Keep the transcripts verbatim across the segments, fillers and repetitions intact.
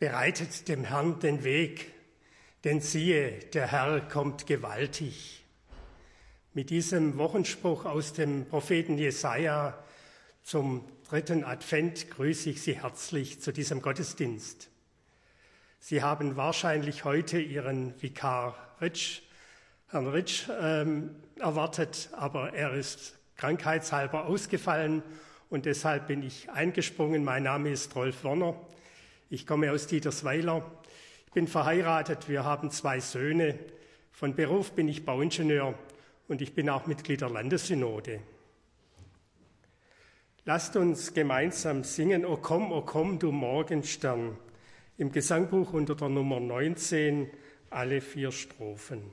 Bereitet dem Herrn den Weg, denn siehe, der Herr kommt gewaltig. Mit diesem Wochenspruch aus dem Propheten Jesaja zum dritten Advent grüße ich Sie herzlich zu diesem Gottesdienst. Sie haben wahrscheinlich heute Ihren Vikar Ritsch, Herrn Ritsch, ähm, erwartet, aber er ist krankheitshalber ausgefallen und deshalb bin ich eingesprungen. Mein Name ist Rolf Werner. Ich komme aus Dietersweiler. Ich bin verheiratet. Wir haben zwei Söhne. Von Beruf bin ich Bauingenieur und ich bin auch Mitglied der Landessynode. Lasst uns gemeinsam singen: O komm, o komm, du Morgenstern. Im Gesangbuch unter der Nummer neunzehn, alle vier Strophen.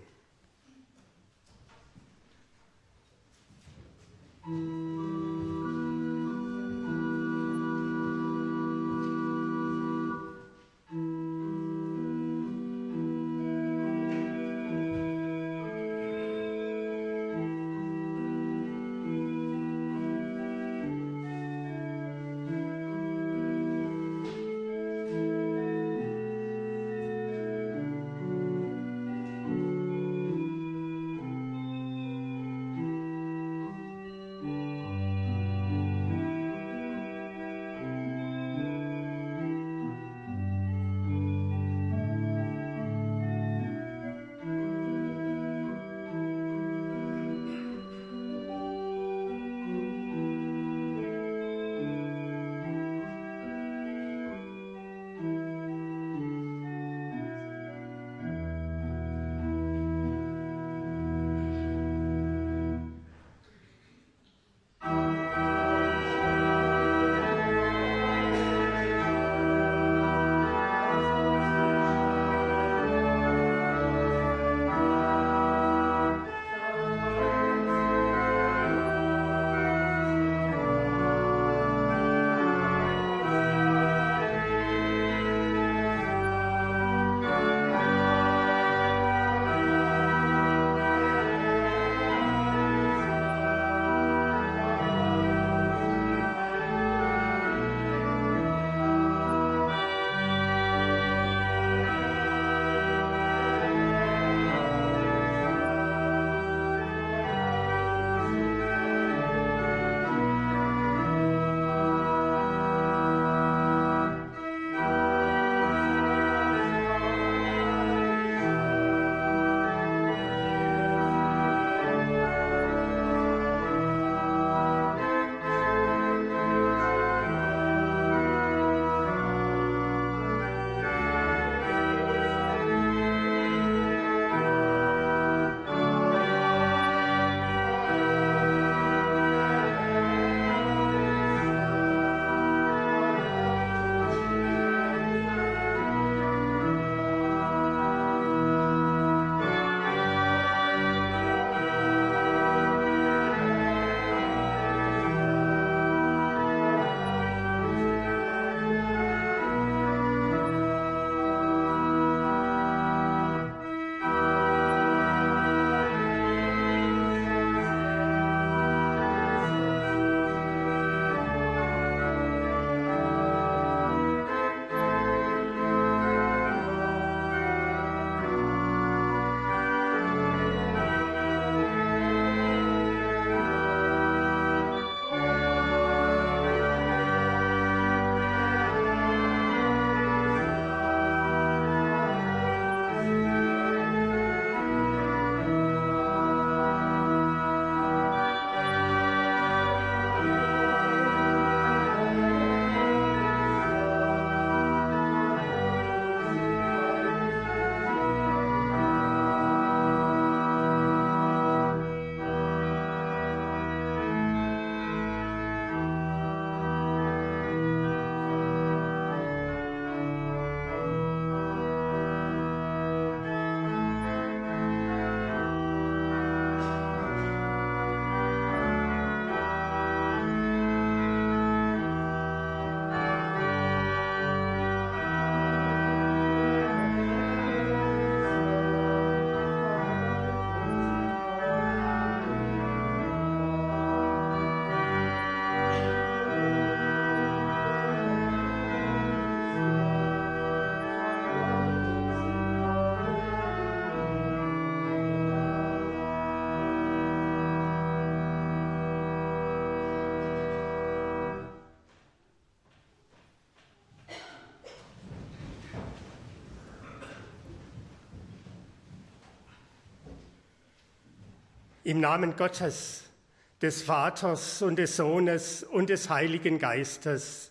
Im Namen Gottes, des Vaters und des Sohnes und des Heiligen Geistes.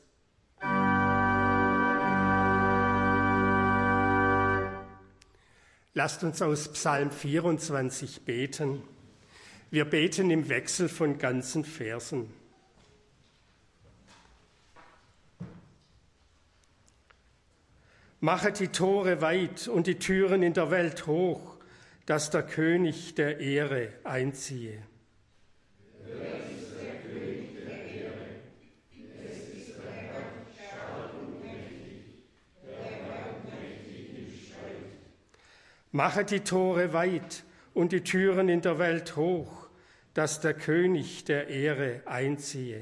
Lasst uns aus Psalm vierundzwanzig beten. Wir beten im Wechsel von ganzen Versen. Machet die Tore weit und die Türen in der Welt hoch, dass der König der Ehre einziehe. Wer ist der König der Ehre? Es ist der Herr, stark und mächtig, der Herr mächtig im Streit. Machet die Tore weit und die Türen in der Welt hoch, dass der König der Ehre einziehe.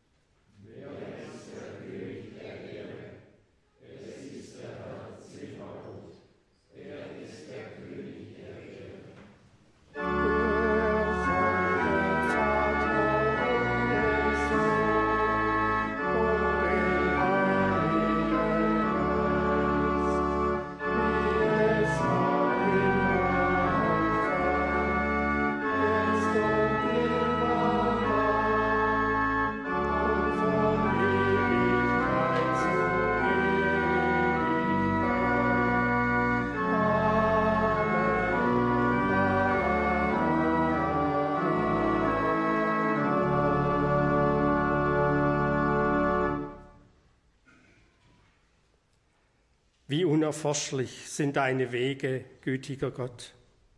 Wie unerforschlich sind deine Wege, gütiger Gott.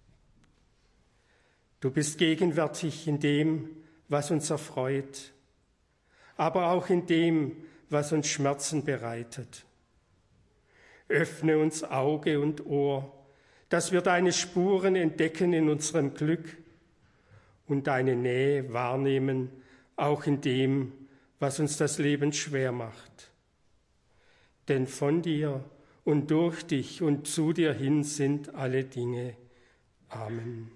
Du bist gegenwärtig in dem, was uns erfreut, aber auch in dem, was uns Schmerzen bereitet. Öffne uns Auge und Ohr, dass wir deine Spuren entdecken in unserem Glück und deine Nähe wahrnehmen, auch in dem, was uns das Leben schwer macht. Denn von dir und durch dich und zu dir hin sind alle Dinge. Amen.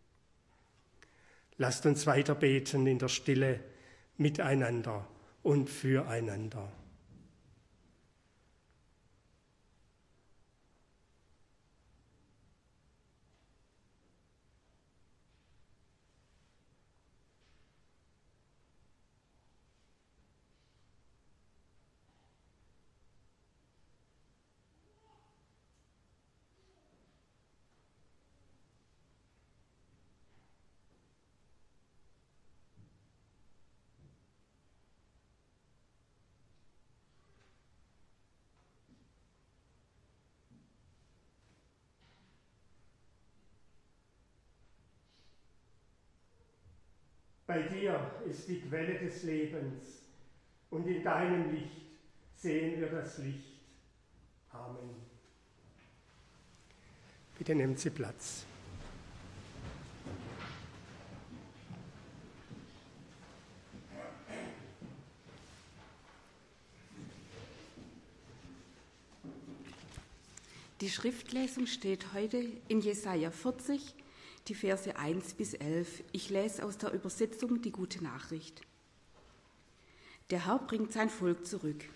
Lasst uns weiter beten in der Stille miteinander und füreinander. Bei dir ist die Quelle des Lebens und in deinem Licht sehen wir das Licht. Amen. Bitte nehmen Sie Platz. Die Schriftlesung steht heute in Jesaja vierzig, die Verse eins bis elf. Ich lese aus der Übersetzung die Gute Nachricht. Der Herr bringt sein Volk zurück.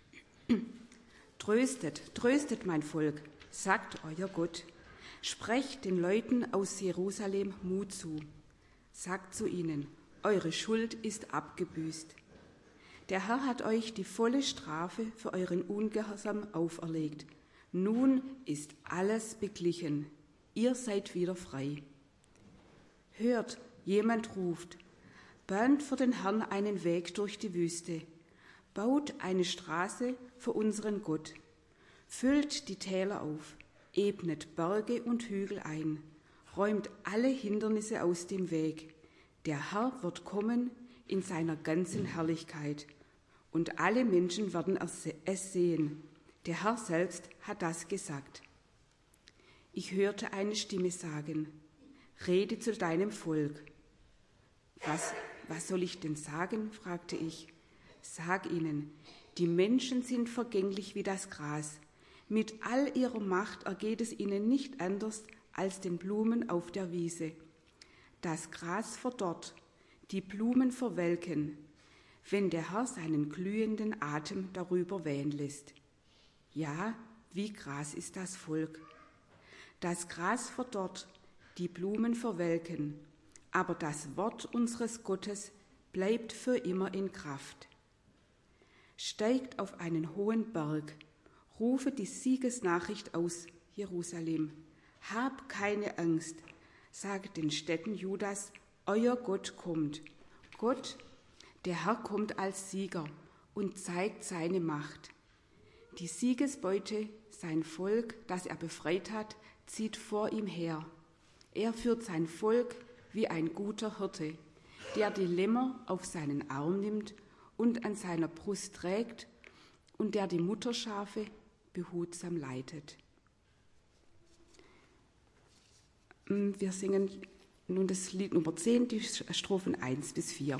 Tröstet, tröstet mein Volk, sagt euer Gott. Sprecht den Leuten aus Jerusalem Mut zu. Sagt zu ihnen, eure Schuld ist abgebüßt. Der Herr hat euch die volle Strafe für euren Ungehorsam auferlegt. Nun ist alles beglichen. Ihr seid wieder frei. Hört, jemand ruft, bahnt für den Herrn einen Weg durch die Wüste, baut eine Straße für unseren Gott, füllt die Täler auf, ebnet Berge und Hügel ein, räumt alle Hindernisse aus dem Weg. Der Herr wird kommen in seiner ganzen Herrlichkeit, und alle Menschen werden es sehen. Der Herr selbst hat das gesagt. Ich hörte eine Stimme sagen, rede zu deinem Volk. Was, was soll ich denn sagen? Fragte ich. Sag ihnen, die Menschen sind vergänglich wie das Gras. Mit all ihrer Macht ergeht es ihnen nicht anders als den Blumen auf der Wiese. Das Gras verdorrt, die Blumen verwelken, wenn der Herr seinen glühenden Atem darüber wehen lässt. Ja, wie Gras ist das Volk. Das Gras verdorrt, die Blumen verwelken, aber das Wort unseres Gottes bleibt für immer in Kraft. Steigt auf einen hohen Berg, rufe die Siegesnachricht aus, Jerusalem. Hab keine Angst, sage den Städten Judas, euer Gott kommt. Gott, der Herr kommt als Sieger und zeigt seine Macht. Die Siegesbeute, sein Volk, das er befreit hat, zieht vor ihm her. Er führt sein Volk wie ein guter Hirte, der die Lämmer auf seinen Arm nimmt und an seiner Brust trägt und der die Mutterschafe behutsam leitet. Wir singen nun das Lied Nummer zehn, die Strophen eins bis vier.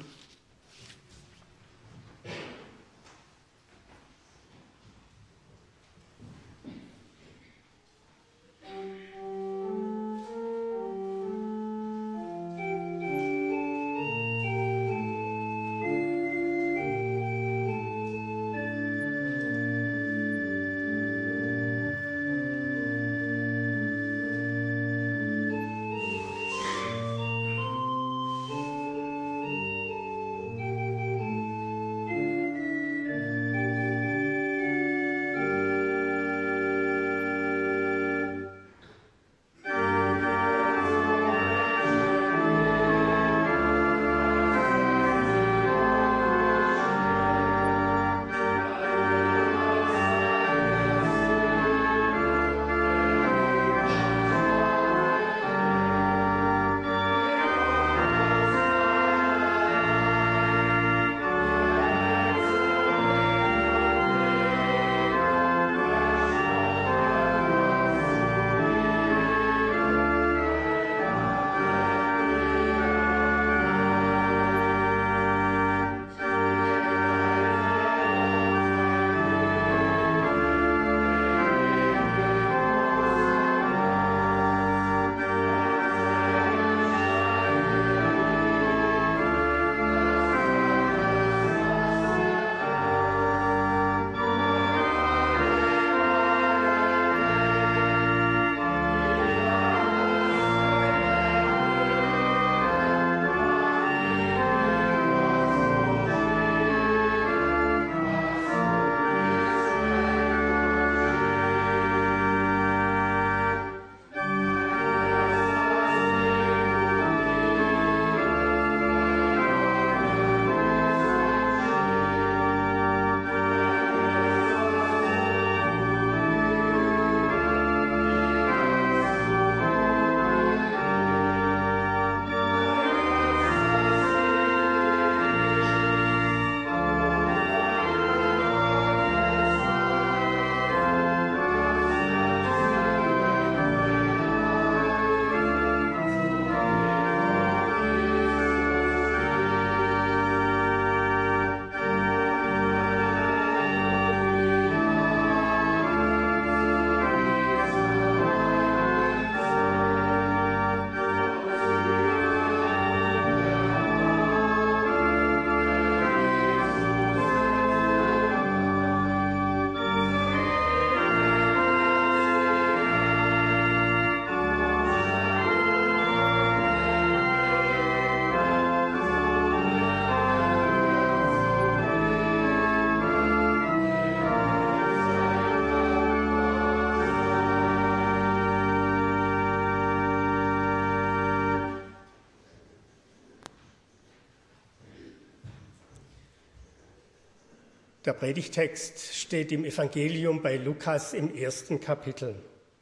Der Predigtext steht im Evangelium bei Lukas im ersten Kapitel.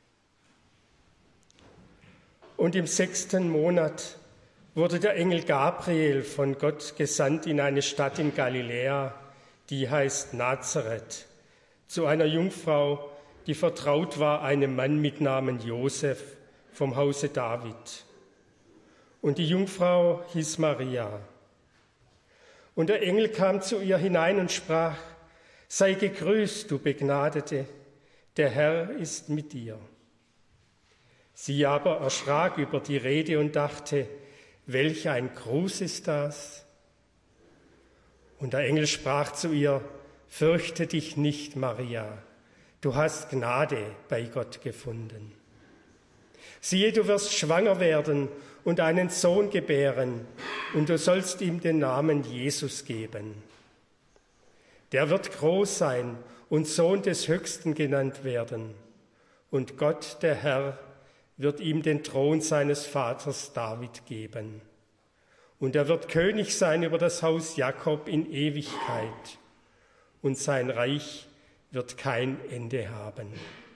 Und im sechsten Monat wurde der Engel Gabriel von Gott gesandt in eine Stadt in Galiläa, die heißt Nazareth, zu einer Jungfrau, die vertraut war einem Mann mit Namen Josef vom Hause David. Und die Jungfrau hieß Maria. Und der Engel kam zu ihr hinein und sprach: Sei gegrüßt, du Begnadete, der Herr ist mit dir. Sie aber erschrak über die Rede und dachte: Welch ein Gruß ist das? Und der Engel sprach zu ihr: Fürchte dich nicht, Maria, du hast Gnade bei Gott gefunden. Siehe, du wirst schwanger werden und einen Sohn gebären, und du sollst ihm den Namen Jesus geben. Der wird groß sein und Sohn des Höchsten genannt werden, und Gott, der Herr, wird ihm den Thron seines Vaters David geben. Und er wird König sein über das Haus Jakob in Ewigkeit, und sein Reich wird kein Ende haben.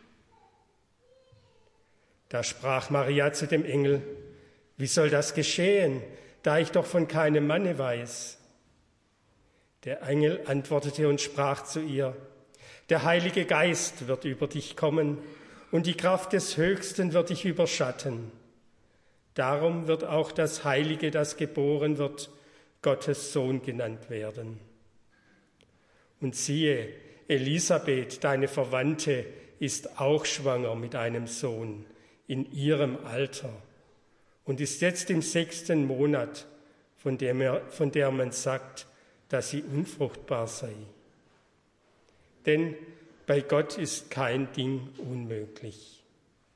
Da sprach Maria zu dem Engel: Wie soll das geschehen, da ich doch von keinem Manne weiß? Der Engel antwortete und sprach zu ihr: Der Heilige Geist wird über dich kommen, und die Kraft des Höchsten wird dich überschatten. Darum wird auch das Heilige, das geboren wird, Gottes Sohn genannt werden. Und siehe, Elisabeth, deine Verwandte, ist auch schwanger mit einem Sohn in ihrem Alter und ist jetzt im sechsten Monat, von der, man, von der man sagt, dass sie unfruchtbar sei. Denn bei Gott ist kein Ding unmöglich.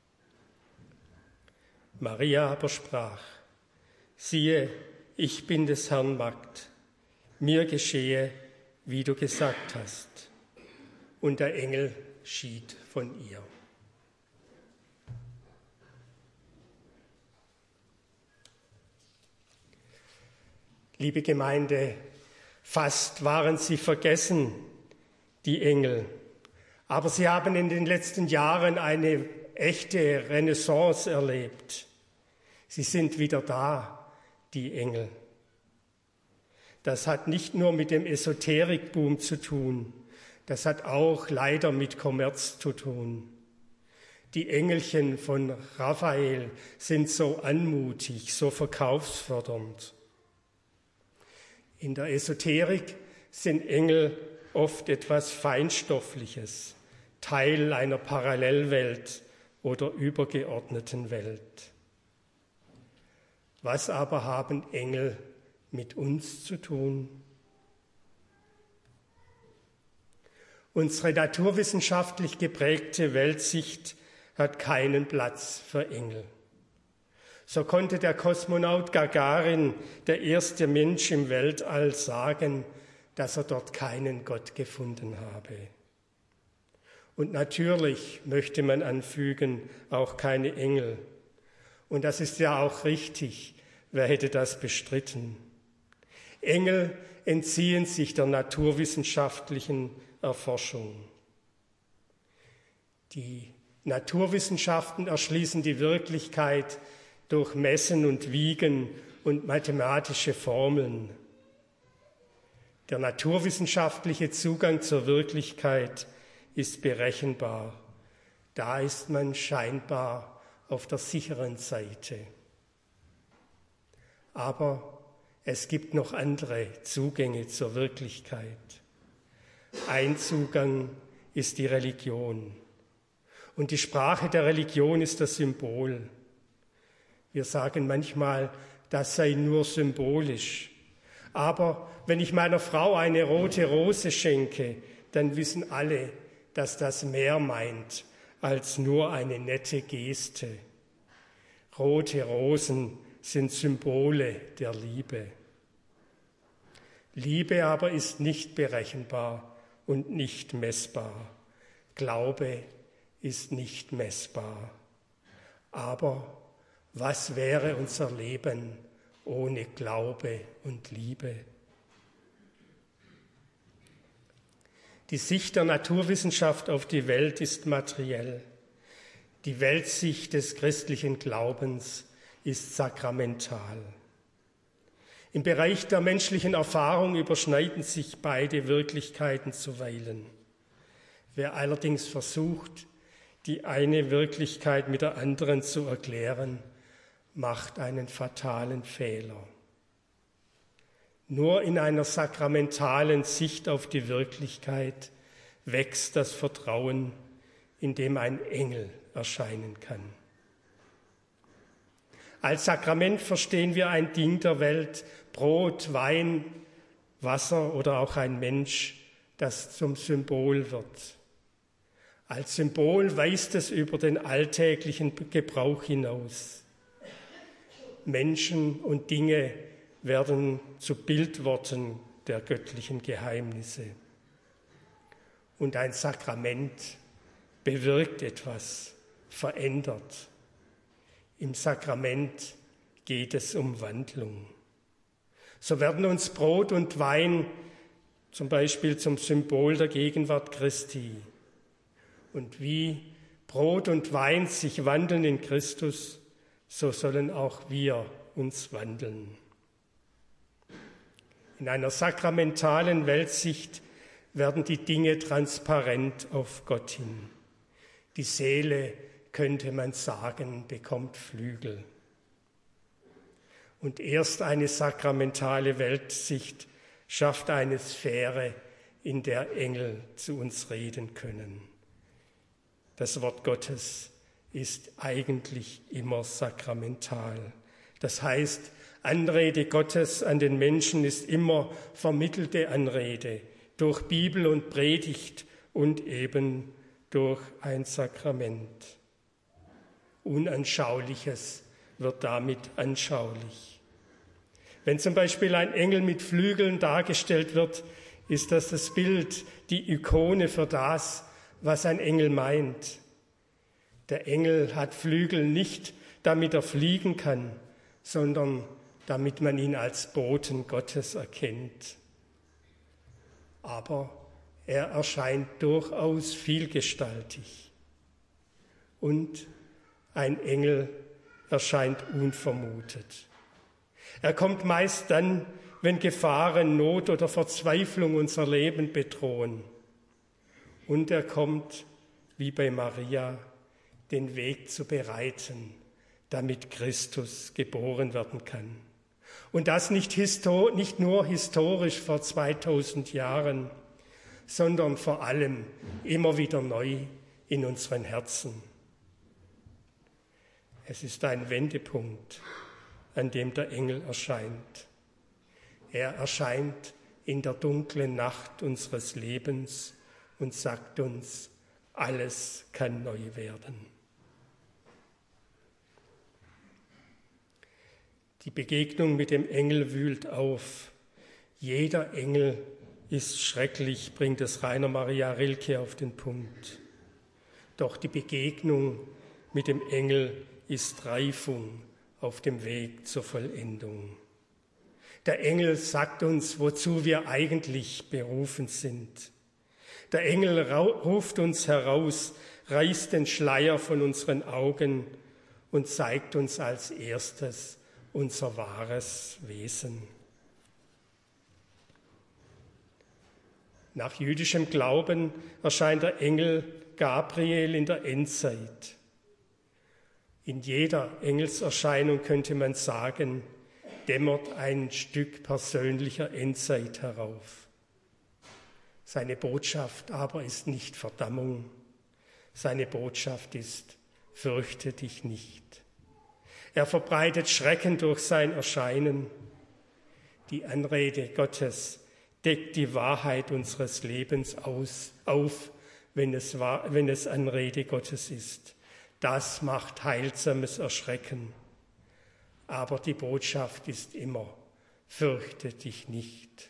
Maria aber sprach: Siehe, ich bin des Herrn Magd, mir geschehe, wie du gesagt hast. Und der Engel schied von ihr. Liebe Gemeinde, fast waren sie vergessen, die Engel. Aber sie haben in den letzten Jahren eine echte Renaissance erlebt. Sie sind wieder da, die Engel. Das hat nicht nur mit dem Esoterikboom zu tun, das hat auch leider mit Kommerz zu tun. Die Engelchen von Raphael sind so anmutig, so verkaufsfördernd. In der Esoterik sind Engel oft etwas Feinstoffliches, Teil einer Parallelwelt oder übergeordneten Welt. Was aber haben Engel mit uns zu tun? Unsere naturwissenschaftlich geprägte Weltsicht hat keinen Platz für Engel. So konnte der Kosmonaut Gagarin, der erste Mensch im Weltall, sagen, dass er dort keinen Gott gefunden habe. Und natürlich möchte man anfügen, auch keine Engel. Und das ist ja auch richtig. Wer hätte das bestritten? Engel entziehen sich der naturwissenschaftlichen Erforschung. Die Naturwissenschaften erschließen die Wirklichkeit durch Messen und Wiegen und mathematische Formeln. Der naturwissenschaftliche Zugang zur Wirklichkeit ist berechenbar. Da ist man scheinbar auf der sicheren Seite. Aber es gibt noch andere Zugänge zur Wirklichkeit. Ein Zugang ist die Religion. Und die Sprache der Religion ist das Symbol. Wir sagen manchmal, das sei nur symbolisch. Aber wenn ich meiner Frau eine rote Rose schenke, dann wissen alle, dass das mehr meint als nur eine nette Geste. Rote Rosen sind Symbole der Liebe. Liebe aber ist nicht berechenbar und nicht messbar. Glaube ist nicht messbar. Aber was wäre unser Leben ohne Glaube und Liebe? Die Sicht der Naturwissenschaft auf die Welt ist materiell. Die Weltsicht des christlichen Glaubens ist sakramental. Im Bereich der menschlichen Erfahrung überschneiden sich beide Wirklichkeiten zuweilen. Wer allerdings versucht, die eine Wirklichkeit mit der anderen zu erklären, macht einen fatalen Fehler. Nur in einer sakramentalen Sicht auf die Wirklichkeit wächst das Vertrauen, in dem ein Engel erscheinen kann. Als Sakrament verstehen wir ein Ding der Welt, Brot, Wein, Wasser oder auch ein Mensch, das zum Symbol wird. Als Symbol weist es über den alltäglichen Gebrauch hinaus. Menschen und Dinge werden zu Bildworten der göttlichen Geheimnisse. Und ein Sakrament bewirkt etwas, verändert. Im Sakrament geht es um Wandlung. So werden uns Brot und Wein zum Beispiel zum Symbol der Gegenwart Christi. Und wie Brot und Wein sich wandeln in Christus, so sollen auch wir uns wandeln. In einer sakramentalen Weltsicht werden die Dinge transparent auf Gott hin. Die Seele, könnte man sagen, bekommt Flügel. Und erst eine sakramentale Weltsicht schafft eine Sphäre, in der Engel zu uns reden können. Das Wort Gottes ist eigentlich immer sakramental. Das heißt, Anrede Gottes an den Menschen ist immer vermittelte Anrede durch Bibel und Predigt und eben durch ein Sakrament. Unanschauliches wird damit anschaulich. Wenn zum Beispiel ein Engel mit Flügeln dargestellt wird, ist das das Bild, die Ikone für das, was ein Engel meint. Der Engel hat Flügel nicht, damit er fliegen kann, sondern damit man ihn als Boten Gottes erkennt. Aber er erscheint durchaus vielgestaltig. Und ein Engel erscheint unvermutet. Er kommt meist dann, wenn Gefahren, Not oder Verzweiflung unser Leben bedrohen. Und er kommt, wie bei Maria, den Weg zu bereiten, damit Christus geboren werden kann. Und das nicht, histor- nicht nur historisch vor zweitausend Jahren, sondern vor allem immer wieder neu in unseren Herzen. Es ist ein Wendepunkt, an dem der Engel erscheint. Er erscheint in der dunklen Nacht unseres Lebens und sagt uns, alles kann neu werden. Die Begegnung mit dem Engel wühlt auf. Jeder Engel ist schrecklich, bringt es Rainer Maria Rilke auf den Punkt. Doch die Begegnung mit dem Engel ist Reifung auf dem Weg zur Vollendung. Der Engel sagt uns, wozu wir eigentlich berufen sind. Der Engel ruft uns heraus, reißt den Schleier von unseren Augen und zeigt uns als erstes unser wahres Wesen. Nach jüdischem Glauben erscheint der Engel Gabriel in der Endzeit. In jeder Engelserscheinung könnte man sagen, dämmert ein Stück persönlicher Endzeit herauf. Seine Botschaft aber ist nicht Verdammung. Seine Botschaft ist, fürchte dich nicht. Er verbreitet Schrecken durch sein Erscheinen. Die Anrede Gottes deckt die Wahrheit unseres Lebens aus, auf, wenn es, wenn es Anrede Gottes ist. Das macht heilsames Erschrecken. Aber die Botschaft ist immer, fürchte dich nicht.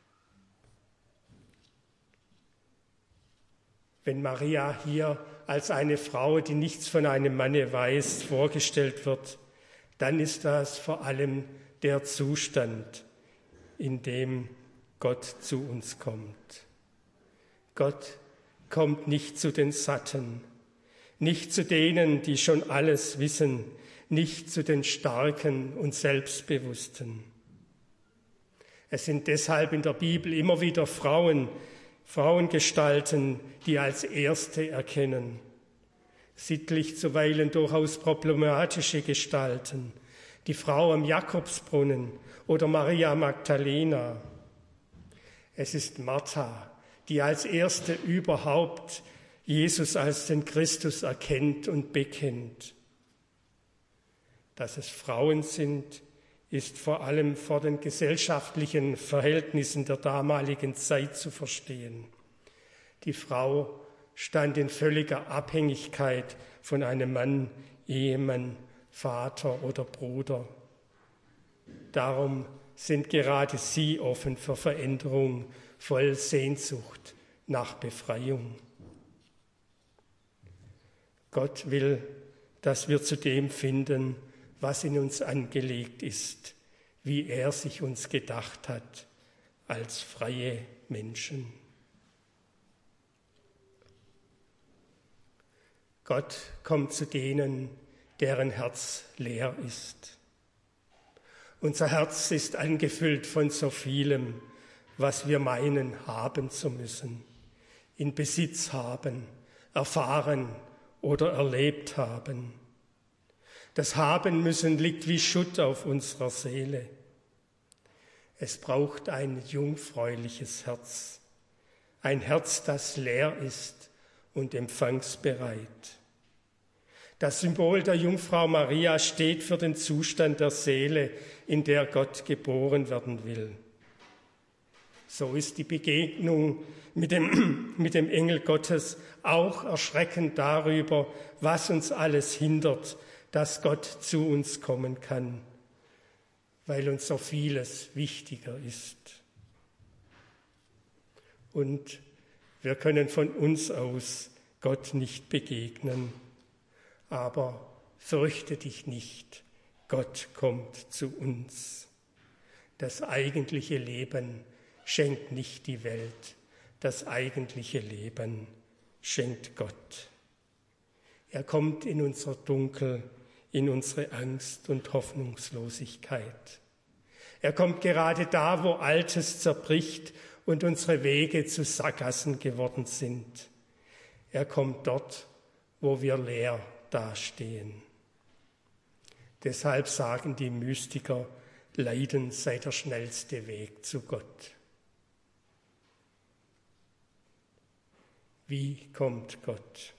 Wenn Maria hier als eine Frau, die nichts von einem Manne weiß, vorgestellt wird, dann ist das vor allem der Zustand, in dem Gott zu uns kommt. Gott kommt nicht zu den Satten, nicht zu denen, die schon alles wissen, nicht zu den Starken und Selbstbewussten. Es sind deshalb in der Bibel immer wieder Frauen, Frauengestalten, die als Erste erkennen. Sittlich zuweilen durchaus problematische Gestalten, die Frau am Jakobsbrunnen oder Maria Magdalena. Es ist Martha, die als Erste überhaupt Jesus als den Christus erkennt und bekennt. Dass es Frauen sind, ist vor allem vor den gesellschaftlichen Verhältnissen der damaligen Zeit zu verstehen. Die Frau stand in völliger Abhängigkeit von einem Mann, Ehemann, Vater oder Bruder. Darum sind gerade sie offen für Veränderung, voll Sehnsucht nach Befreiung. Gott will, dass wir zu dem finden, was in uns angelegt ist, wie er sich uns gedacht hat, als freie Menschen. Gott kommt zu denen, deren Herz leer ist. Unser Herz ist angefüllt von so vielem, was wir meinen, haben zu müssen, in Besitz haben, erfahren oder erlebt haben. Das Haben müssen liegt wie Schutt auf unserer Seele. Es braucht ein jungfräuliches Herz, ein Herz, das leer ist und empfangsbereit. Das Symbol der Jungfrau Maria steht für den Zustand der Seele, in der Gott geboren werden will. So ist die Begegnung mit dem, mit dem Engel Gottes auch erschreckend darüber, was uns alles hindert, dass Gott zu uns kommen kann, weil uns so vieles wichtiger ist. Und wir können von uns aus Gott nicht begegnen. Aber fürchte dich nicht, Gott kommt zu uns. Das eigentliche Leben schenkt nicht die Welt, das eigentliche Leben schenkt Gott. Er kommt in unser Dunkel, in unsere Angst und Hoffnungslosigkeit. Er kommt gerade da, wo Altes zerbricht und unsere Wege zu Sackgassen geworden sind. Er kommt dort, wo wir leer dastehen. Deshalb sagen die Mystiker, Leiden sei der schnellste Weg zu Gott. Wie kommt Gott?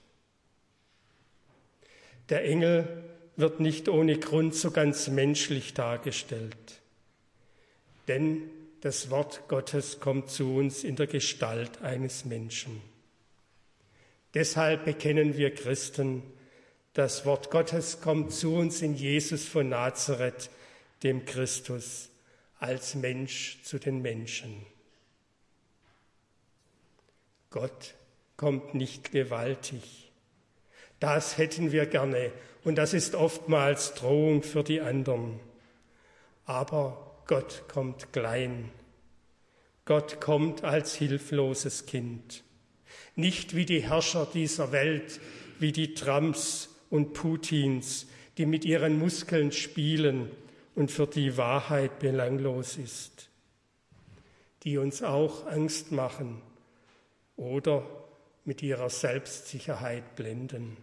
Der Engel wird nicht ohne Grund so ganz menschlich dargestellt, denn das Wort Gottes kommt zu uns in der Gestalt eines Menschen. Deshalb bekennen wir Christen, das Wort Gottes kommt zu uns in Jesus von Nazareth, dem Christus, als Mensch zu den Menschen. Gott kommt nicht gewaltig. Das hätten wir gerne und das ist oftmals Drohung für die anderen. Aber Gott kommt klein. Gott kommt als hilfloses Kind. Nicht wie die Herrscher dieser Welt, wie die Trumps und Putins, die mit ihren Muskeln spielen und für die Wahrheit belanglos ist, die uns auch Angst machen oder mit ihrer Selbstsicherheit blenden.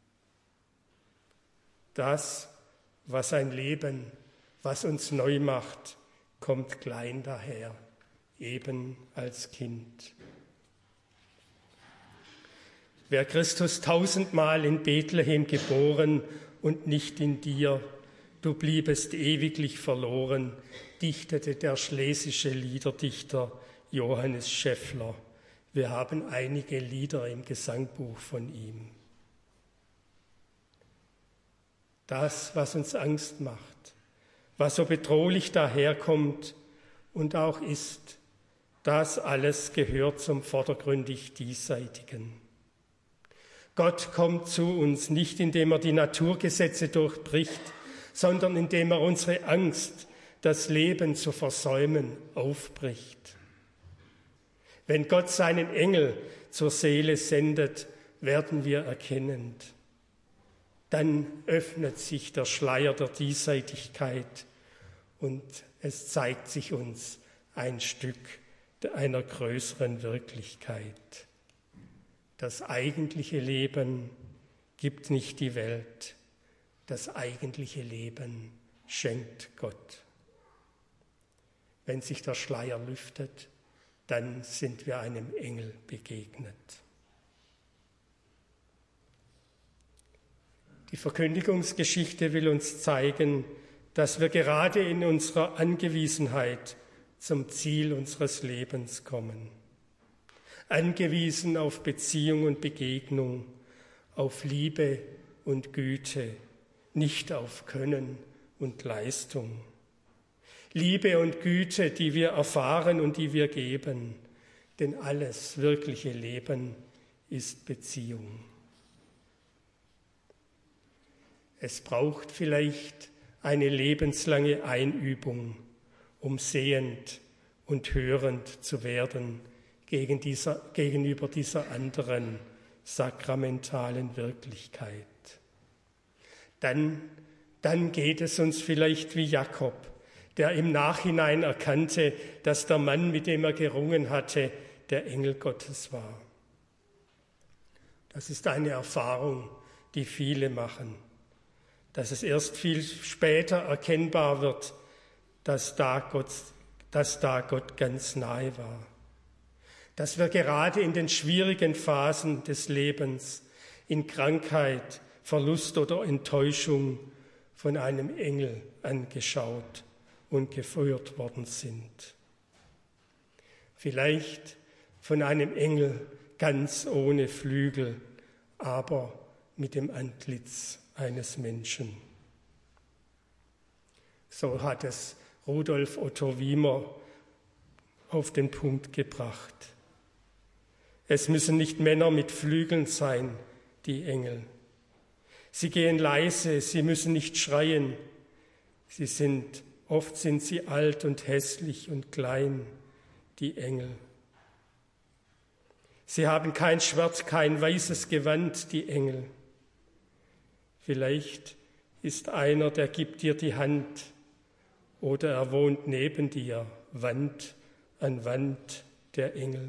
Das, was ein Leben, was uns neu macht, kommt klein daher, eben als Kind. Wär Christus tausendmal in Bethlehem geboren und nicht in dir, du bliebest ewiglich verloren, dichtete der schlesische Liederdichter Johannes Schäffler. Wir haben einige Lieder im Gesangbuch von ihm. Das, was uns Angst macht, was so bedrohlich daherkommt und auch ist, das alles gehört zum vordergründig Diesseitigen. Gott kommt zu uns nicht, indem er die Naturgesetze durchbricht, sondern indem er unsere Angst, das Leben zu versäumen, aufbricht. Wenn Gott seinen Engel zur Seele sendet, werden wir erkennend. Dann öffnet sich der Schleier der Diesseitigkeit und es zeigt sich uns ein Stück einer größeren Wirklichkeit. Das eigentliche Leben gibt nicht die Welt, das eigentliche Leben schenkt Gott. Wenn sich der Schleier lüftet, dann sind wir einem Engel begegnet. Die Verkündigungsgeschichte will uns zeigen, dass wir gerade in unserer Angewiesenheit zum Ziel unseres Lebens kommen. Angewiesen auf Beziehung und Begegnung, auf Liebe und Güte, nicht auf Können und Leistung. Liebe und Güte, die wir erfahren und die wir geben. Denn alles wirkliche Leben ist Beziehung. Es braucht vielleicht eine lebenslange Einübung, um sehend und hörend zu werden gegen dieser, gegenüber dieser anderen sakramentalen Wirklichkeit. Dann, dann geht es uns vielleicht wie Jakob, der im Nachhinein erkannte, dass der Mann, mit dem er gerungen hatte, der Engel Gottes war. Das ist eine Erfahrung, die viele machen, dass es erst viel später erkennbar wird, dass da Gott, dass da Gott ganz nahe war. Dass wir gerade in den schwierigen Phasen des Lebens, in Krankheit, Verlust oder Enttäuschung von einem Engel angeschaut und geführt worden sind. Vielleicht von einem Engel ganz ohne Flügel, aber mit dem Antlitz eines Menschen. So hat es Rudolf Otto Wiemer auf den Punkt gebracht. Es müssen nicht Männer mit Flügeln sein, die Engel. Sie gehen leise, sie müssen nicht schreien. Sie sind, oft sind sie alt und hässlich und klein, die Engel. Sie haben kein Schwert, kein weißes Gewand, die Engel. Vielleicht ist einer, der gibt dir die Hand, oder er wohnt neben dir, Wand an Wand, der Engel.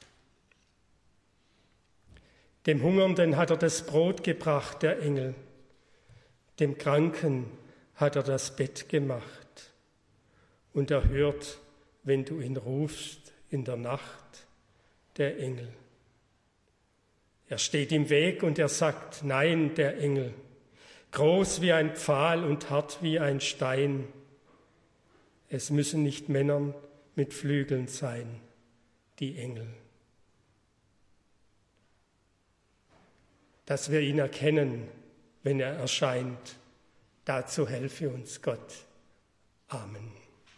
Dem Hungernden hat er das Brot gebracht, der Engel. Dem Kranken hat er das Bett gemacht. Und er hört, wenn du ihn rufst in der Nacht, der Engel. Er steht im Weg und er sagt, nein, der Engel. Groß wie ein Pfahl und hart wie ein Stein. Es müssen nicht Männer mit Flügeln sein, die Engel. Dass wir ihn erkennen, wenn er erscheint, dazu helfe uns Gott. Amen.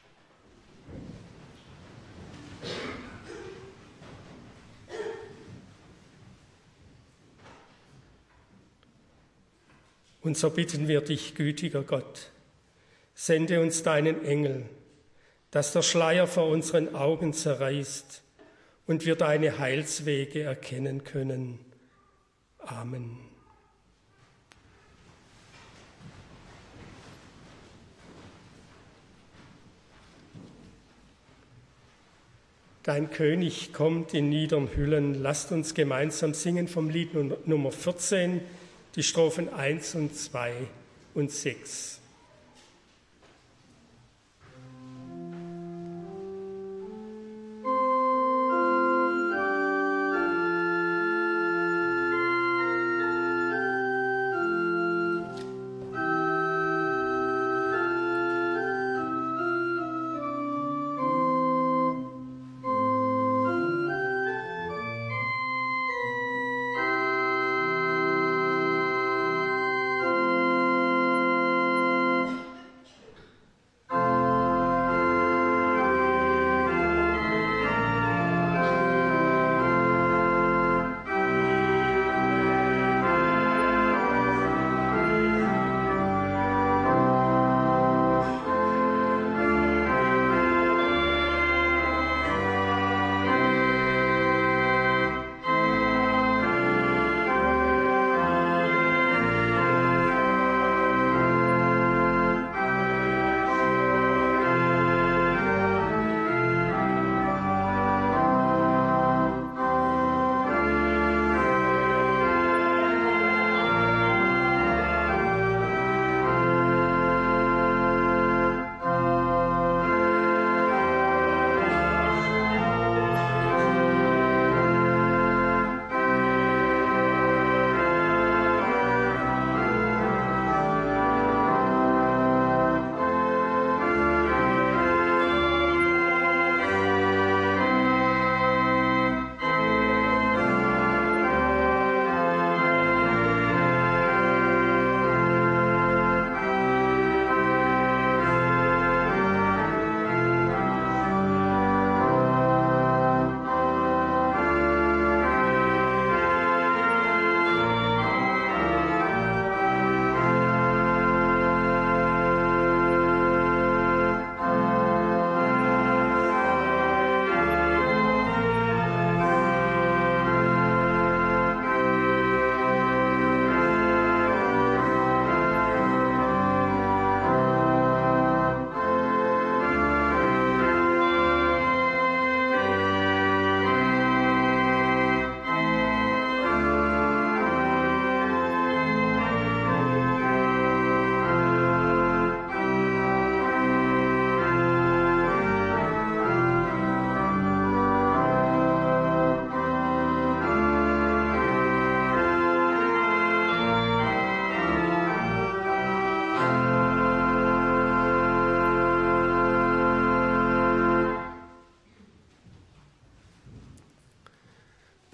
Und so bitten wir dich, gütiger Gott, sende uns deinen Engel, dass der Schleier vor unseren Augen zerreißt und wir deine Heilswege erkennen können. Amen. Dein König kommt in niedern Hüllen. Lasst uns gemeinsam singen vom Lied Nummer vierzehn, die Strophen eins und zwei und sechs.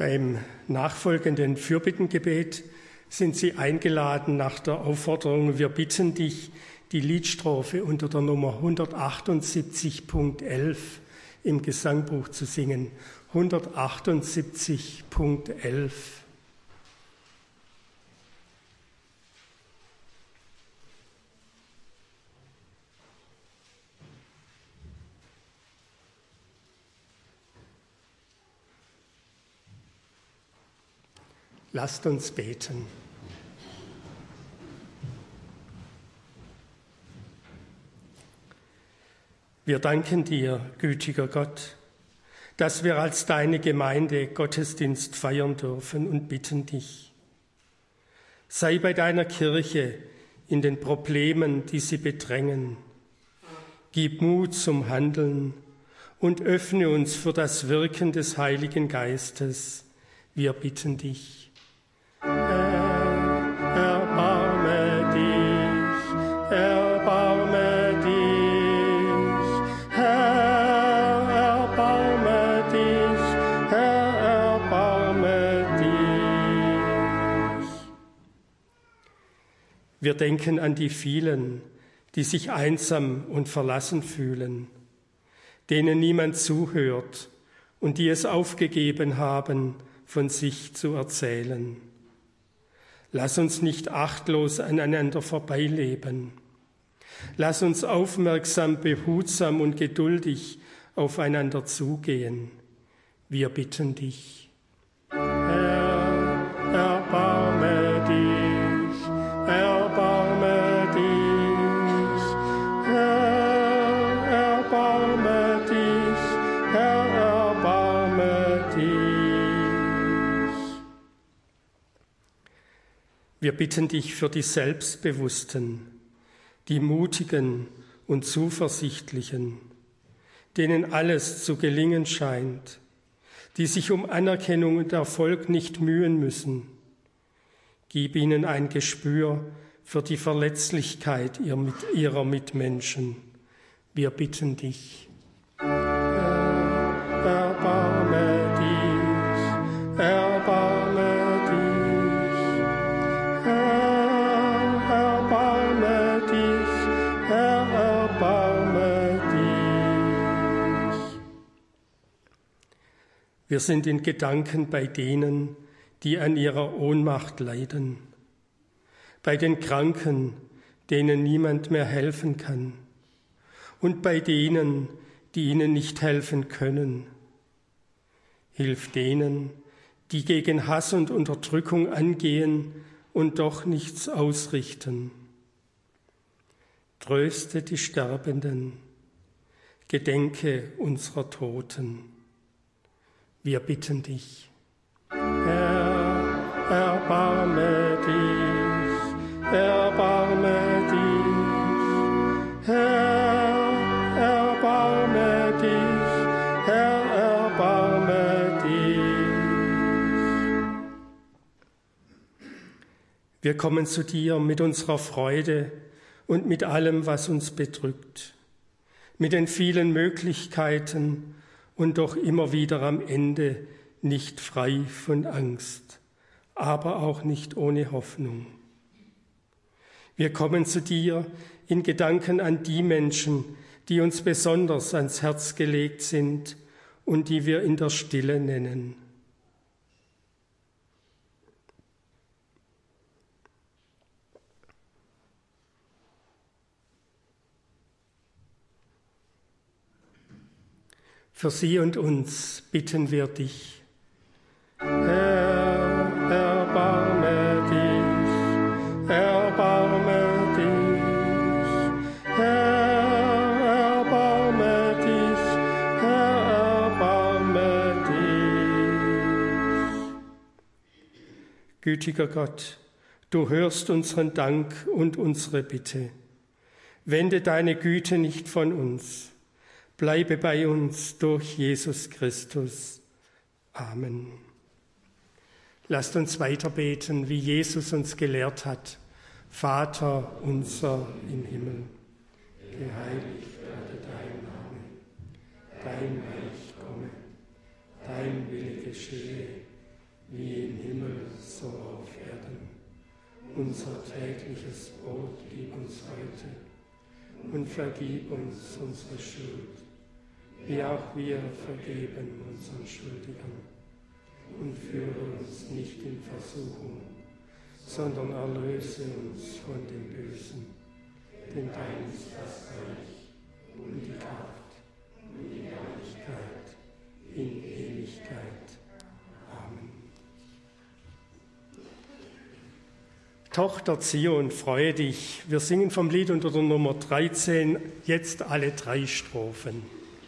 Beim nachfolgenden Fürbittengebet sind Sie eingeladen, nach der Aufforderung Wir bitten dich, die Liedstrophe unter der Nummer hundertachtundsiebzig Punkt elf im Gesangbuch zu singen. hundertachtundsiebzig Punkt elf. Lasst uns beten. Wir danken dir, gütiger Gott, dass wir als deine Gemeinde Gottesdienst feiern dürfen und bitten dich. Sei bei deiner Kirche in den Problemen, die sie bedrängen. Gib Mut zum Handeln und öffne uns für das Wirken des Heiligen Geistes. Wir bitten dich. Herr, erbarme dich, erbarme dich, Herr, erbarme dich, Herr, erbarme dich. Wir denken an die vielen, die sich einsam und verlassen fühlen, denen niemand zuhört und die es aufgegeben haben, von sich zu erzählen. Lass uns nicht achtlos aneinander vorbeileben. Lass uns aufmerksam, behutsam und geduldig aufeinander zugehen. Wir bitten dich. Herr, erbarme dich, erbarme dich, Herr, erbarme dich, Herr, erbarme dich. Wir bitten dich für die Selbstbewussten, die Mutigen und Zuversichtlichen, denen alles zu gelingen scheint, die sich um Anerkennung und Erfolg nicht mühen müssen. Gib ihnen ein Gespür für die Verletzlichkeit ihrer Mitmenschen. Wir bitten dich. Herr, erbarme dich, erbarme dich, Herr, erbarme dich, Herr, erbarme dich. Wir sind in Gedanken bei denen, die an ihrer Ohnmacht leiden, bei den Kranken, denen niemand mehr helfen kann, und bei denen, die ihnen nicht helfen können. Hilf denen, die gegen Hass und Unterdrückung angehen und doch nichts ausrichten. Tröste die Sterbenden, gedenke unserer Toten. Wir bitten dich. Herr, erbarme dich, erbarme dich, Herr, erbarme dich, Herr, erbarme dich. Wir kommen zu dir mit unserer Freude und mit allem, was uns bedrückt, mit den vielen Möglichkeiten und doch immer wieder am Ende nicht frei von Angst, aber auch nicht ohne Hoffnung. Wir kommen zu dir in Gedanken an die Menschen, die uns besonders ans Herz gelegt sind und die wir in der Stille nennen. Für sie und uns bitten wir dich. Herr, erbarme dich, erbarme dich, Herr, erbarme dich, Herr, erbarme dich. Gütiger Gott, du hörst unseren Dank und unsere Bitte. Wende deine Güte nicht von uns. Bleibe bei uns durch Jesus Christus. Amen. Lasst uns weiter beten, wie Jesus uns gelehrt hat. Vater unser im Himmel, geheiligt werde dein Name, dein Reich komme, dein Wille geschehe, wie im Himmel, so auf Erden. Unser tägliches Brot gib uns heute und vergib uns unsere Schuld, wie auch wir vergeben unseren Schuldigern. Und führe uns nicht in Versuchung, sondern erlöse uns von dem Bösen. Denn dein ist das Reich und die Kraft und die Herrlichkeit in Ewigkeit. Amen. Tochter Zion, freue dich. Wir singen vom Lied unter der Nummer dreizehn jetzt alle drei Strophen.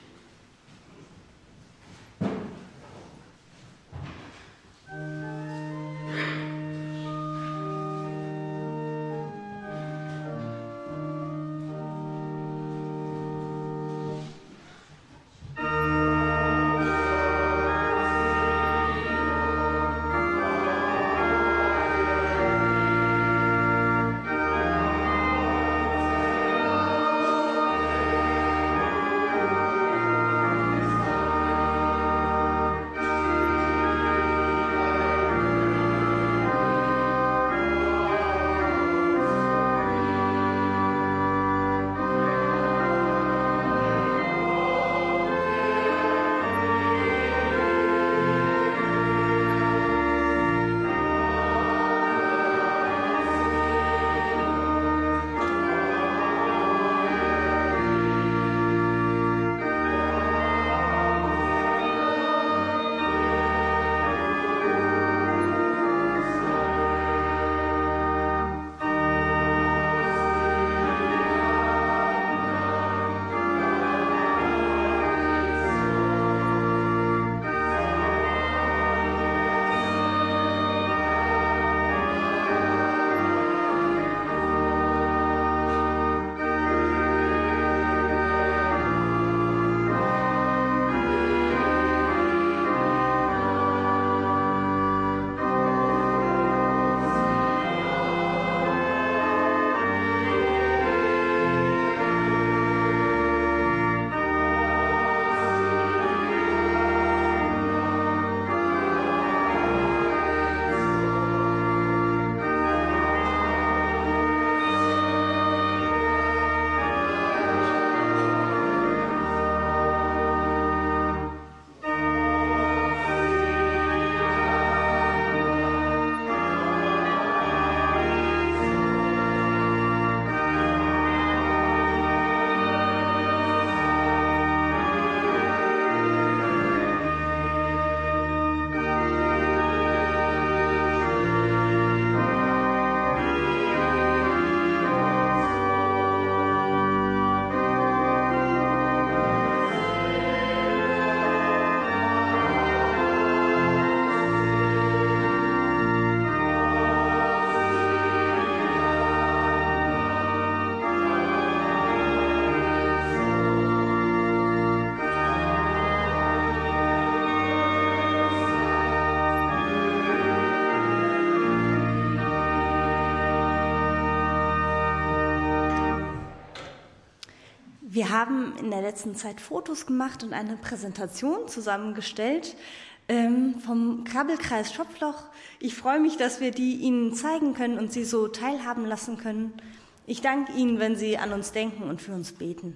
Wir haben in der letzten Zeit Fotos gemacht und eine Präsentation zusammengestellt ähm, vom Krabbelkreis Schopfloch. Ich freue mich, dass wir die Ihnen zeigen können und Sie so teilhaben lassen können. Ich danke Ihnen, wenn Sie an uns denken und für uns beten.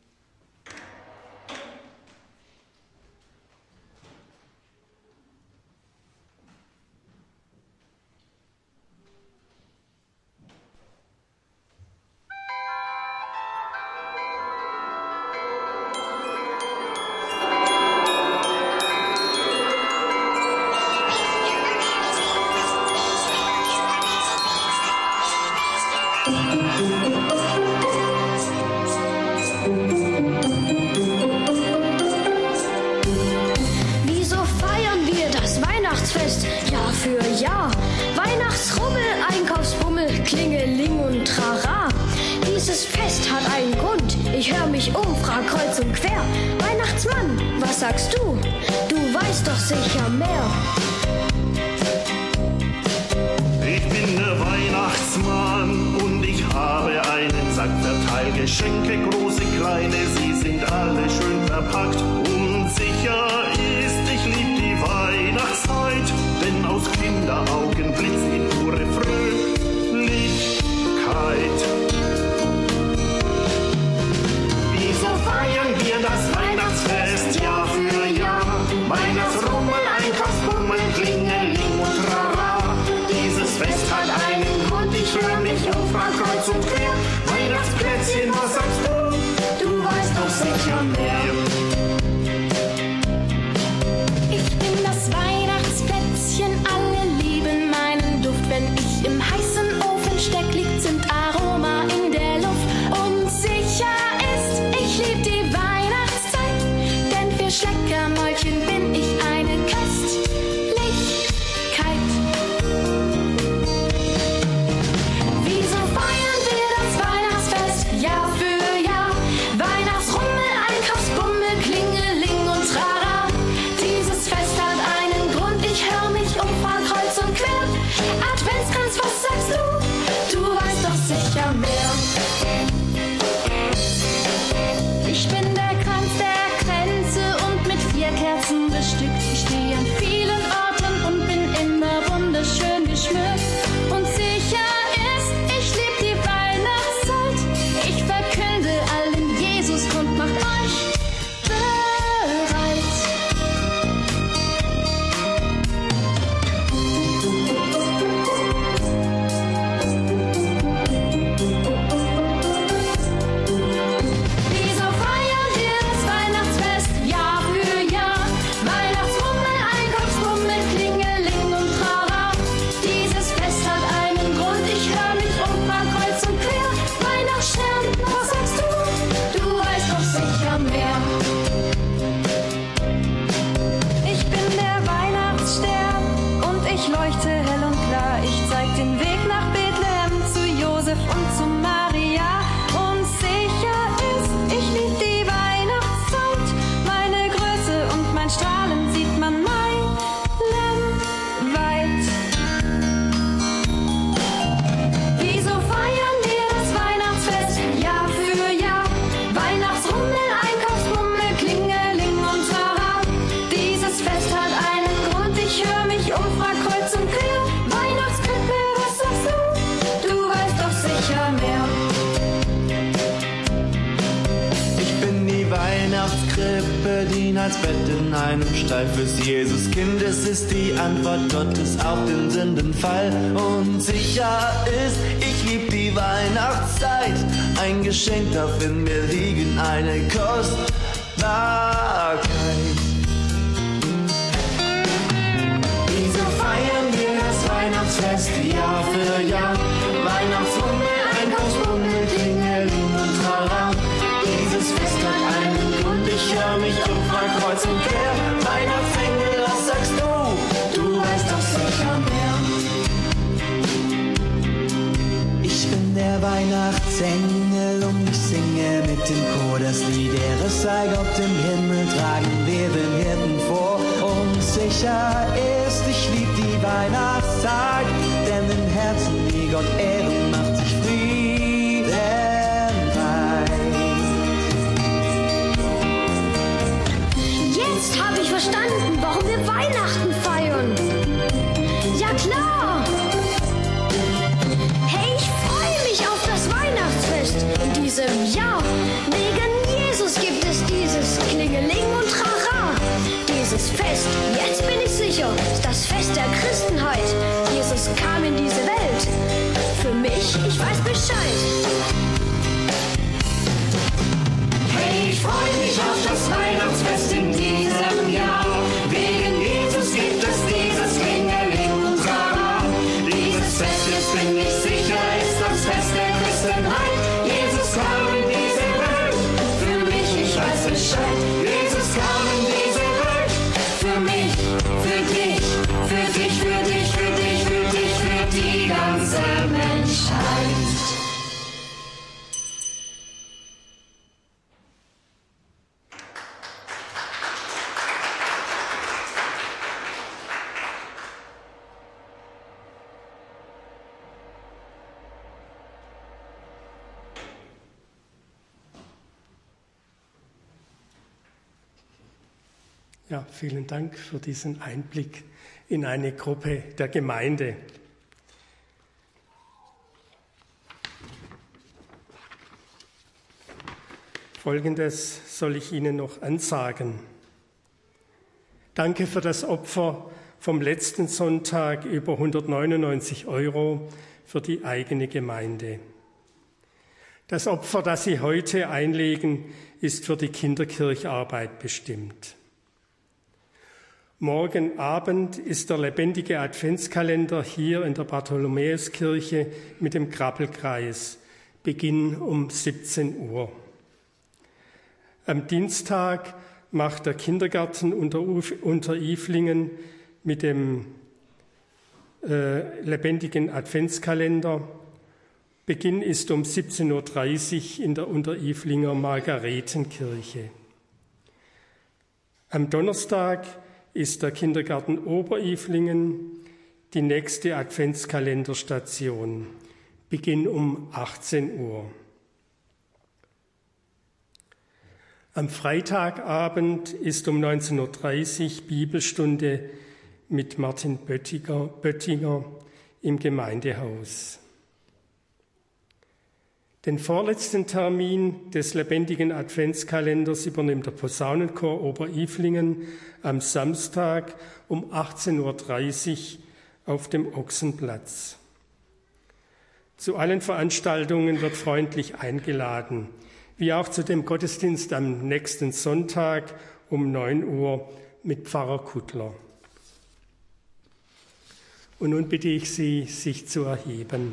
Wieso feiern wir das Weihnachtsfest Jahr für Jahr? Weihnachtsrummel, Einkaufsbummel, Klingeling und Trara. Dieses Fest hat einen Grund, ich höre mich um, frag kreuz und quer. Weihnachtsmann, was sagst du? Du weißt doch sicher mehr. Ich bin der Weihnachtsmann und ich habe einen Sack verteilt. Geschenke, große, kleine, sie sind alle schön verpackt. Und sicher ist, ich lieb die Weihnachtszeit, denn aus Kinderaugen blitzen in pure Fröhlichkeit. Wieso feiern wir das Weihnachtsfest Jahr für Jahr? Weihnachtsrummel, Einkaufsbummel, Klingeling und Trara. Dieses Fest hat einen Grund, ich höre mich um, frag kreuz und quer. Weihnachtsplätzchen, was sagst du? Du weißt doch sicher mehr. Ich bin das Weihnachtsplätzchen, alle lieben meinen Duft. Wenn ich im heißen Ofen steck, liegt sind Aroma in der Luft. Und sicher ist, ich lieb die Weihnachtszeit, denn für Schleckermäulchen bin ich eine Köstlichkeit. Wieso feiern wir das Weihnachtsfest Jahr für Jahr? Weihnachtsrummel, Einkaufsbummel, Klingeling und Trara. Dieses Fest hat einen Grund, ich hör mich um, fahr kreuz und quer. Adventskranz, was sagst du? Du weißt doch sicher mehr. Ich bin der Kranz der Kränze und mit vier Kerzen bestückt. Ich stehe an vielen Orten und bin immer wunderschön geschmückt. Und sicher ist, ich lieb die Weihnachtszeit. Ich verkünde allen, Jesus kommt, macht euch bereit. Wieso feiern wir das Weihnachtsfest Jahr für Jahr? Weihnachtsrummel, Einkaufsbummel, Klingeling und Trara. Dieses Fest hat einen Grund, ich hör mich um, fahr kreuz und quer. Weihnachtsstern, was sagst du? Du weißt doch sicher mehr. Ich bin der Weihnachtsstern und ich leuchte hell und klar. Ich zeig den Weg nach Bethlehem zu Josef und zu Maria. Und sicher ist, ich lieb die Weihnachtszeit. Meine Größe und mein Strahlen sieht man meilenweit. Wieso feiern wir das Weihnachtsfest Jahr für Jahr? Weihnachtsrummel, Einkaufsbummel, Klingeling und Trara. Dieses Fest hat einen Grund, ich hör mich um, frag kreuz und quer. Weihnachtskrippe, was sagst du? Du weißt doch sicher mehr. Ich bin die Weihnachtskrippe, die als Bett in einem Stall fürs Jesuskind. Es ist die Antwort Gottes auf den Sündenfall. Und sicher ist, ich lieb die Weihnachtszeit. Ein Geschenk darf in mir liegen, eine Kostbarkeit. Wieso feiern wir das Weihnachtsfest Jahr für Jahr? Weihnachtsrummel, Einkaufsbummel, Klingeling und Trara. Dieses Fest hat einen Grund, ich hör mich um, frag kreuz und quer. Weihnachtsengel, was sagst du? Du weißt doch sicher mehr. Ich bin der Weihnachtsengel und ich singe mit dem Chor das Lied. Ehre sei Gott im Himmel, tragen wir den Hirten vor. Und sicher ist, ich lieb die Weihnachtszeit, denn im Herzen, die Gott ehren, macht sich Frieden breit. Jetzt habe ich verstanden, warum wir Weihnachten feiern. Ja klar. Hey, ich freue mich auf das Weihnachtsfest in diesem Jahr. Wegen Jesus gibt es dieses Klingeling und Trara. Dieses Fest, jetzt bin ich sicher, ist das Fest der Christenheit. Jesus kam in diese Welt. Für mich, ich weiß Bescheid. Hey, ich freue mich auf das Weihnachtsfest in diesem Jahr. Wegen Jesus gibt es dieses Klingeling und Trara. Dieses Fest, jetzt bin ich sicher, ist das Fest der Christenheit. Jesus kam in diese Welt. Für mich, ich weiß Bescheid. Jesus kam in diese Welt. Für mich, für dich, für dich, für dich, für dich, für dich, für die ganze Menschheit. Ja, vielen Dank für diesen Einblick in eine Gruppe der Gemeinde. Folgendes soll ich Ihnen noch ansagen. Danke für das Opfer vom letzten Sonntag über hundertneunundneunzig Euro für die eigene Gemeinde. Das Opfer, das Sie heute einlegen, ist für die Kinderkircharbeit bestimmt. Morgen Abend ist der lebendige Adventskalender hier in der Bartholomäuskirche mit dem Krabbelkreis. Beginn um siebzehn Uhr. Am Dienstag macht der Kindergarten unter, unter Iflingen mit dem äh, lebendigen Adventskalender. Beginn ist um siebzehn Uhr dreißig in der Unteriflinger Margaretenkirche. Am Donnerstag ist der Kindergarten Oberiflingen die nächste Adventskalenderstation. Beginn um achtzehn Uhr. Am Freitagabend ist um neunzehn Uhr dreißig Bibelstunde mit Martin Böttiger, Böttinger im Gemeindehaus. Den vorletzten Termin des lebendigen Adventskalenders übernimmt der Posaunenchor Oberiflingen am Samstag um achtzehn Uhr dreißig auf dem Ochsenplatz. Zu allen Veranstaltungen wird freundlich eingeladen, wie auch zu dem Gottesdienst am nächsten Sonntag um neun Uhr mit Pfarrer Kuttler. Und nun bitte ich Sie, sich zu erheben.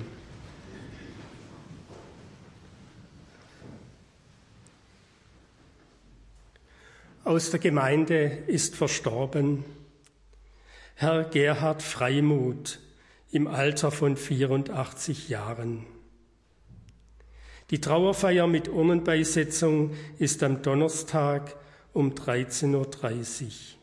Aus der Gemeinde ist verstorben Herr Gerhard Freimuth im Alter von vierundachtzig Jahren. Die Trauerfeier mit Urnenbeisetzung ist am Donnerstag um dreizehn Uhr dreißig.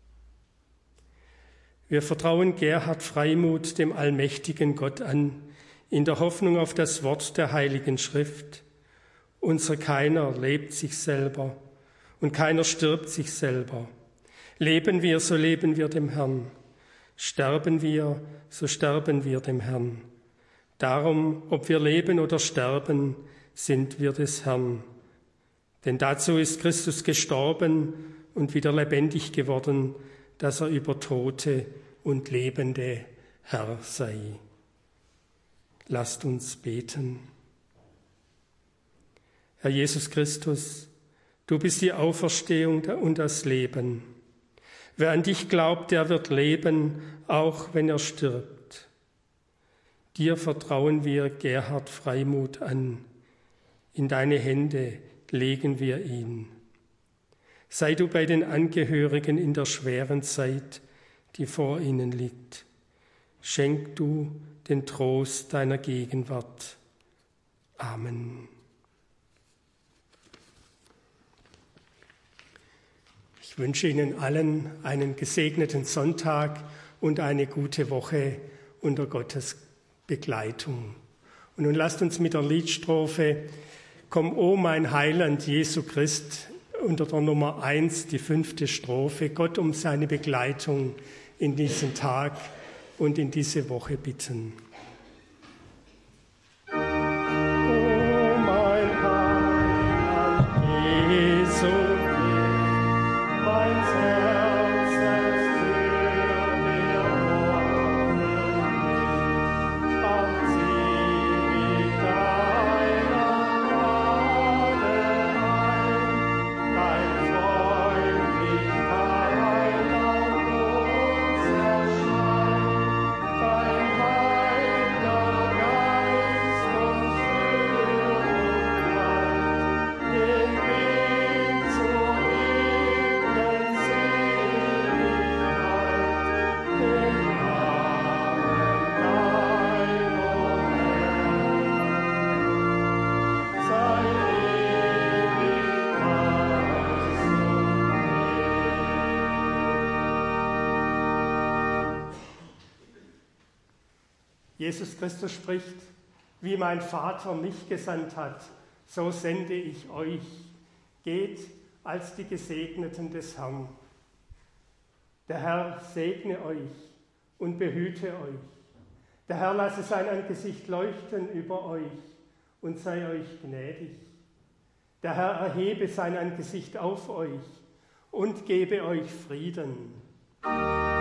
Wir vertrauen Gerhard Freimuth dem allmächtigen Gott an, in der Hoffnung auf das Wort der Heiligen Schrift. Unser keiner lebt sich selber und keiner stirbt sich selber. Leben wir, so leben wir dem Herrn. Sterben wir, so sterben wir dem Herrn. Darum, ob wir leben oder sterben, sind wir des Herrn. Denn dazu ist Christus gestorben und wieder lebendig geworden, dass er über Tote und Lebende Herr sei. Lasst uns beten. Herr Jesus Christus, du bist die Auferstehung und das Leben. Wer an dich glaubt, der wird leben, auch wenn er stirbt. Dir vertrauen wir Gerhard Freimuth an. In deine Hände legen wir ihn. Sei du bei den Angehörigen in der schweren Zeit, die vor ihnen liegt. Schenk du den Trost deiner Gegenwart. Amen. Ich wünsche Ihnen allen einen gesegneten Sonntag und eine gute Woche unter Gottes Begleitung. Und nun lasst uns mit der Liedstrophe Komm, o mein Heiland Jesu Christ, unter der Nummer eins, die fünfte Strophe, Gott um seine Begleitung in diesen Tag und in diese Woche bitten. O mein Heiland Jesu, mein Herz selbst für dir offen, ach sieh mit deiner Gnade ein, dein Freundlichkeit auf uns erscheint, dein Heiliger Geist uns Führung leitet, den Weg zur ewigen Seligkeit, den Namen dein, o Herr, sei ewig Preis und Jesus Christus spricht, wie mein Vater mich gesandt hat, so sende ich euch. Geht als die Gesegneten des Herrn. Der Herr segne euch und behüte euch. Der Herr lasse sein Angesicht leuchten über euch und sei euch gnädig. Der Herr erhebe sein Angesicht auf euch und gebe euch Frieden.